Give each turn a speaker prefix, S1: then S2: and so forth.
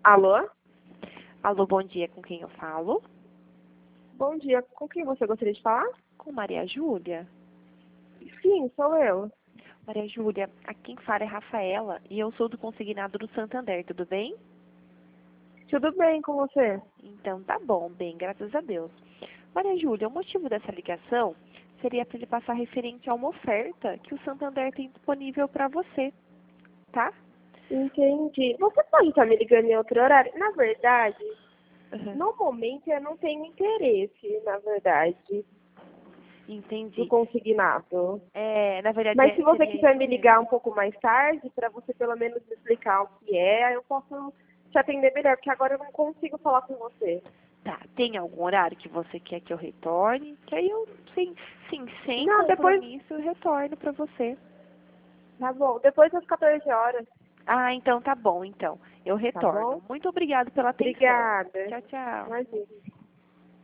S1: Alô?
S2: Alô, bom dia, com quem eu falo?
S1: Bom dia, com quem você gostaria de falar?
S2: Com Maria Júlia.
S1: Sim, sou eu.
S2: Maria Júlia, aqui quem fala é Rafaela e eu sou do consignado do Santander, tudo bem?
S1: Tudo bem com você?
S2: Então tá bom, bem, graças a Deus. Maria Júlia, o motivo dessa ligação seria para ele passar referente a uma oferta que o Santander tem disponível para você, tá?
S1: Entendi. Você pode estar me ligando em outro horário? Na verdade,
S2: Uhum.
S1: no momento eu não tenho interesse, na verdade, do
S2: Entendi.
S1: consignado.
S2: Na verdade,
S1: Mas se você
S2: seria
S1: quiser
S2: isso
S1: me
S2: mesmo.
S1: ligar um pouco mais tarde, para você pelo menos me explicar o que é, aí eu posso te atender melhor, porque agora eu não consigo falar com você.
S2: Tá, tem algum horário que você quer que eu retorne? Que aí eu, sem
S1: Não, depois,
S2: compromisso, eu retorno para você.
S1: tá bom, depois das 14 horas,
S2: Ah, então tá bom, então. Eu
S1: tá
S2: retorno.
S1: bom?
S2: Muito obrigado pela atenção.
S1: Obrigada.
S2: Tchau, tchau.
S1: Imagina.